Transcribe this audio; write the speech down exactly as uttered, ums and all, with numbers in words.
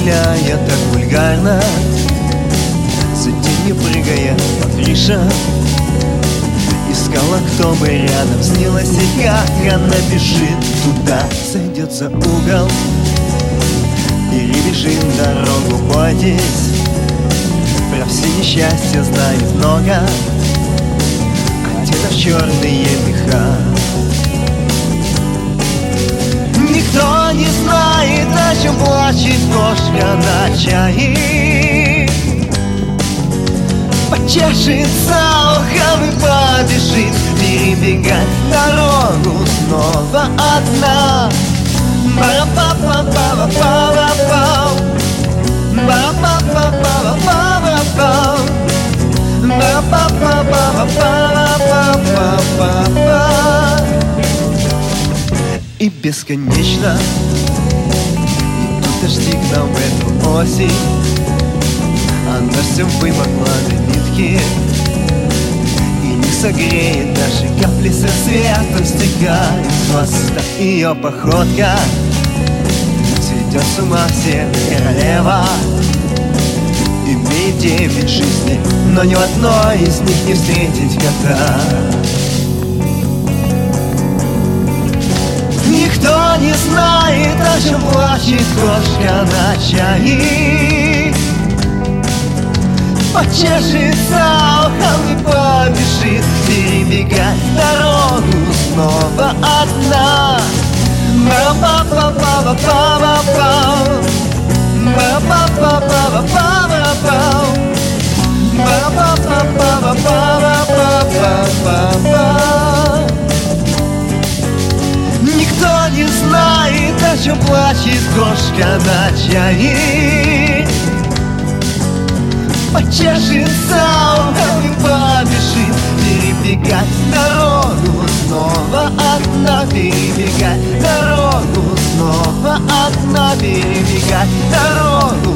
стреляя так вульгарно, за тенью прыгая под крышам, искала, кто бы рядом снилась, и как она бежит туда, зайдет за угол. Перебежим дорогу, бойтесь, про все несчастья знает много, одета в черные меха. Никто не знает, о чем плачет кошка на чае. Почешется ухом и побежит, перебегать дорогу снова одна. Ба-ба-ба-ба-ба-ба-ба-ба, ба-ба-ба-ба-ба-ба-ба, ба-ба-ба-ба-ба-ба-ба. И бесконечно идут дожди к нам в эту осень, а дождем вымокла до нитки и не согреет наши капли со светом стекает с хвоста. Ее походка сведет с ума всех королева. Имеет девять жизней, но ни в одной из них не встретить кота. Никто не знает, о чем плачет кошка на чае. Почешется ухом и побежит, перебегать дорогу снова одна. Ба-ба-ба-ба-ба-ба-ба, ба-ба-ба-ба-ба-ба-ба, ба-ба-ба-ба-ба-ба-ба. Никто не знает, о чем плачет кошка на чае. Почешется ухом и побежит, перебегать дорогу снова одна, перебегать дорогу снова одна, перебегать дорогу